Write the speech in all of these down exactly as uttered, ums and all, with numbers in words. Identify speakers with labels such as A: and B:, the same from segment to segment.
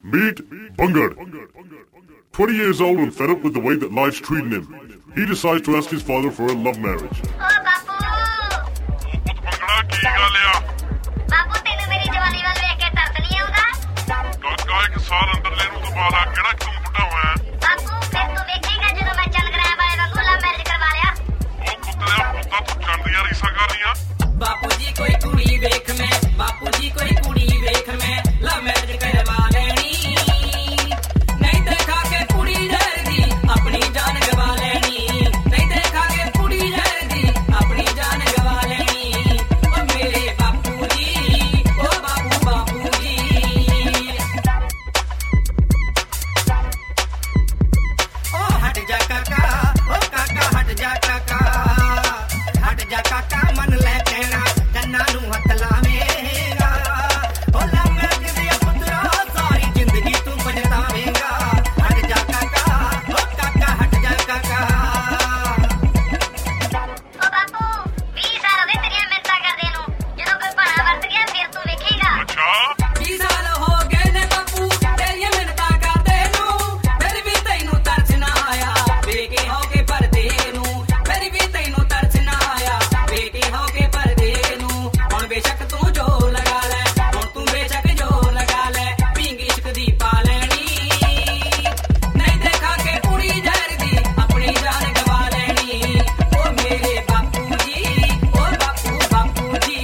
A: Meet Bungard. twenty years old and fed up with the way that life's treating him, he decides to ask his father for a love marriage.
B: Oh, Bapu!
C: ਪੁੱਤ ਮੰਗਣਾ ਕੀ ਗੱਲ ਆ?
B: ਬਾਪੂ ਤੈਨੂੰ ਮੇਰੀ ਜਵਾਨੀ ਵੱਲ ਵੇਖ ਕੇ ਤਰਸ ਨਹੀਂ ਆਉਂਦਾ?
C: ਕਾਕਾ ਇੱਕ ਸਾਲ ਅੰਦਰਲੇ ਨੂੰ ਤੋਂ ਬਾਅਦ ਆ ਕਿਹੜਾ ਤੂੰ ਬੁੱਢਾ ਹੋਇਆ?
B: ਬਾਪੂ ਫਿਰ ਤੂੰ ਵੇਖੇਗਾ ਜਦੋਂ ਮੈਂ ਚੰਨ ਕਰਾਇਆ ਵਾਲੇ ਵਾਂਗੂ ਲਵ ਮੈਰਿਜ ਕਰਵਾ ਲਿਆ।
C: ਉਹ ਪੁੱਤਰਿਆ ਪੁੱਤਾ ਤੂੰ ਚੰਦੀਆਂ ਰੀਸਾਂ ਕਰ ਰਹੀਆਂ।
D: ਬਾਪੂ ਜੀ ਕੋਈ ਕੁੜੀ ਵੇਖ ਮੈਂ ਬਾਪੂ ਜੀ ਕੋਈ ਕੁੜੀ ਵੇਖ ਮੈਂ ਲਵ ਮੈਰਿਜ ਕਰਵਾ ਲੈਣੀ ਨਹੀਂ ਦੇਖਾ ਕੇ ਕੁੜੀ ਜਰਦੀ ਆਪਣੀ ਜਾਨ ਗਵਾ ਲੈਣੀ ਨਹੀਂ ਦੇਖਾ ਕੇ ਕੁੜੀ ਜਰਦੀ ਆਪਣੀ ਜਾਨ ਗਵਾ ਲੈਣੀ ਓ ਮੇਰੇ ਬਾਪੂ ਜੀ ਓ ਬਾਪੂ ਬਾਪੂ ਜੀ ਓ ਹਟ ਜਾ ਕਾਕਾ ਓ ਕਾਕਾ ਹਟ ਜਾ ਕਾਕਾ ਹਟ ਜਾ ਕਾਕਾ ਮਨ ਲੈ ਕਹਿਣਾ ਕੰਨਾਂ ਨੂੰ ਹੱਥ ਲਾਵੇਂਗਾ ਓ ਲਵ ਮੈਰਿਜ ਦੀ ਪੁੱਤਰਾ ਸਾਰੀ ਜ਼ਿੰਦਗੀ ਤੂੰ ਪਛਤਾਵੇਂਗਾ ਹਟ ਜਾ ਕਾਕਾ ਓ ਕਾਕਾ ਹਟ ਜਾ ਕਾਕਾ
B: ਓ ਬਾਪੂ ਵੀਹ ਸਾਲ ਹੋ ਗਏ ਤੇਰੀਆਂ ਮਿੰਨਤਾਂ ਕਰਦੇ ਨੂੰ ਜਦੋਂ ਕੋਈ ਭਾਣਾ ਵਰਤ ਗਿਆ ਫਿਰ ਤੂੰ ਵੇਖੇਗਾ।
C: ਅੱਛਾ
D: ਵੀਹ ਸਾਲ ਹੋ ਗਏ ਨੇ ਬਾਪੂ ਤੇਰੀਆਂ ਮਿੰਨਤਾਂ ਕਰਦੇ ਨੂੰ ਫਿਰ ਵੀ ਤੈਨੂੰ ਤਰਸ ਨਾ ਆਇਆ ਵੇਖੇ ਹੋ ਕੇ ਪਰਦੇ ਨੂੰ ਫਿਰ ਵੀ ਤੈਨੂੰ ਤਰਸ ਨਾ ਆਇਆ ਵੇਖੇ ਹੋ ਕੇ ਪਰਦੇ ਨੂੰ ਹੁਣ ਬੇਸ਼ੱਕ ਤੂੰ ਜੋ ਲਗਾ ਲੈ ਹੁਣ ਤੂੰ ਬੇਸ਼ੱਕ ਜੋ ਲਗਾ ਲੈ ਪੀਂਗ ਇਸ਼ਕ ਦੀ ਪਾ ਲੈਣੀ ਨਹੀਂ ਦੇਖਾ ਕੇ ਕੁੜੀ ਜਰਦੀ ਆਪਣੀ ਜਾਨ ਗਵਾ ਲੈਣੀ ਓ ਮੇਰੇ ਬਾਪੂ ਜੀ ਓ ਬਾਪੂ ਬਾਪੂ ਜੀ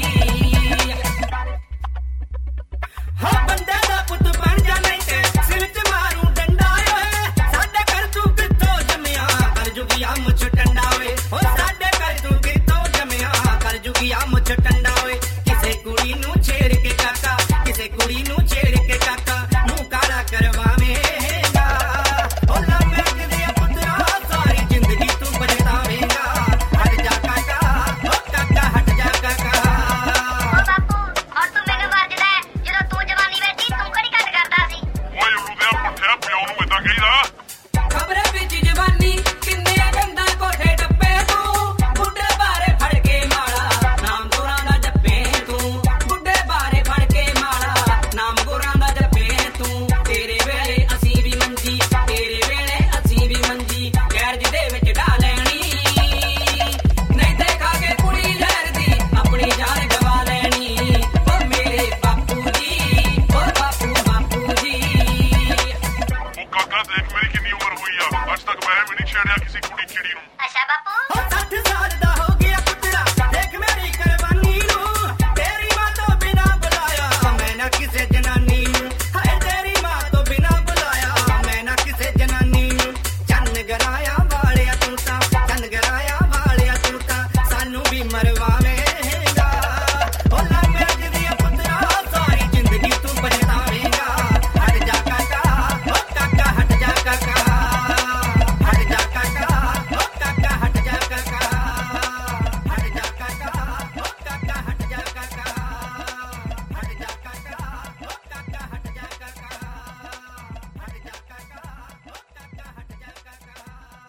D: ਹਾਂ ਬੰਦੇ ਦਾ ਪੁੱਤ ਬਣ ਜਾ ਨਹੀਂ ਤੇ ਸਿਰ 'ਚ ਮਾਰੂ ਡੰਡਾ ਓਏ ਸਾਡੇ ਘਰ ਤੂੰ ਕਿੱਥੋਂ ਜੰਮਿਆ ਕਰ ਜੁਗਿਆ ਮੁੱਛ ਟੰਡਾ ਓਏ ਓ ਸਾਡੇ ਘਰ ਤੂੰ ਕਿੱਥੋਂ ਜੰਮਿਆ ਕਰ ਜੁਗਿਆ ਮੁੱਛ ਟੰਡਾ ਓਏ ਕਿਸੇ ਕੁੜੀ ਨੂੰ ਛੇੜ ਕੇ ਕਾਕਾ ਕਿਸੇ ਕੁੜੀ ਨੂੰ ਛੇੜ ਕੇ ਕਾਕਾ ਮੂੰਹ ਕਾਲਾ ਕਰਵਾਵੇਂਗਾ ਓ ਲਵ ਮੈਰਿਜ ਦੀ ਪੁੱਤਰਾ ਸਾਰੀ ਜ਼ਿੰਦਗੀ ਤੂੰ ਪਛਤਾਵੇਂਗਾ ਹਟ ਜਾ ਕਾਕਾ ਓ ਕਾਕਾ ਹਟ ਜਾ ਕਾਕਾ
B: ਓ ਬਾਪੂ ਹੁਣ ਤੂੰ ਮੈਨੂੰ ਵਰਜਦਾ ਹੈ ਜਦੋਂ ਤੂੰ ਜਵਾਨੀ ਵਿੱਚ ਸੀ ਤੂੰ ਕਿਹੜੀ ਘੱਟ ਕਰਦਾ ਸੀ।
C: ਓਏ ਉਹਨੂੰ ਦੇ ਪੁੱਠਿਆ ਪਿਓ ਨੂੰ ਏਦਾਂ ਕਹੀਦਾ।
D: ਖਬਰੇ ਵਿੱਚ ਜਵਾਨੀ ਕਿੰਨੇ ਗੰਦਾ ਕੋਠੇ ਟੱਪੇ ਤੂੰ ਬੁੱਢੇ ਬਾਰੇ ਫੜ ਕੇ ਮਾੜਾ ਨਾਮ ਗੁਰਾਂ ਦਾ ਜੱਪੇ ਤੂੰ ਬੁੱਢੇ ਬਾਰੇ ਫੜ ਕੇ ਮਾੜਾ ਨਾਮ ਗੁਰਾਂ ਦਾ ਜੱਪੇ ਤੂੰ ਤੇਰੇ ਵੇਲੇ ਅਸੀਂ ਵੀ ਮੰਜੀ ਤੇਰੇ ਵੇਲੇ ਅਸੀਂ ਵੀ ਮੰਜੀ ਗੈਰਜ ਦੇ ਵਿੱਚ ਢਾ ਲੈਣੀ ਨਹੀਂ ਦੇਖਾ ਕੇ ਕੁੜੀ ਜਰਦੀ ਆਪਣੀ ਜਾਨ ਗਵਾ ਲੈਣੀ ਓ ਮੇਰੇ ਬਾਪੂ ਜੀ ਓ ਬਾਪੂ ਬਾਪੂ ਜੀ
C: ਉਹ ਕਾਕਾ ਦੇਖ ਮੇਰੀ ਕਿੰਨੀ ਉਮਰ ਹੋਈ ਆ ਅੱਜ ਤੱਕ ਮੈਂ ਵੀ ਨਹੀਂ ਛੇੜਿਆ ਕਿਸੇ ਕੁੜੀ ਚਿੜੀ ਨੂੰ।
B: ਅੱਛਾ ਬਾਪੂ
D: ਓ ਸੱਠ ਸਾਲ ਦਾ ਹੋ ਗਿਆ ਪੁੱਤਰਾ ਦੇਖ ਮੇਰੀ ਕੁਰਬਾਨੀ ਨੂੰ ਤੇਰੀ ਮਾਂ ਤੋਂ ਬਿਨਾ ਬੁਲਾਇਆ ਮੈਂ ਨਾ ਕਿਸੇ ਜਨਾਨੀ ਨੂੰ ਹਾਏ ਤੇਰੀ ਮਾਂ ਤੋਂ ਬਿਨਾ ਬੁਲਾਇਆ ਮੈਂ ਨਾ ਕਿਸੇ ਜਨਾਨੀ ਨੂੰ ਚੰਨ ਗਰਾਇਆ ਵਾਲਿਆ ਤੂੰ ਤਾਂ ਚੰਨ ਗਰਾਇਆ ਵਾਲਿਆ ਤੂੰ ਤਾਂ ਸਾਨੂੰ ਵੀ ਮਰਵਾਵੇਂ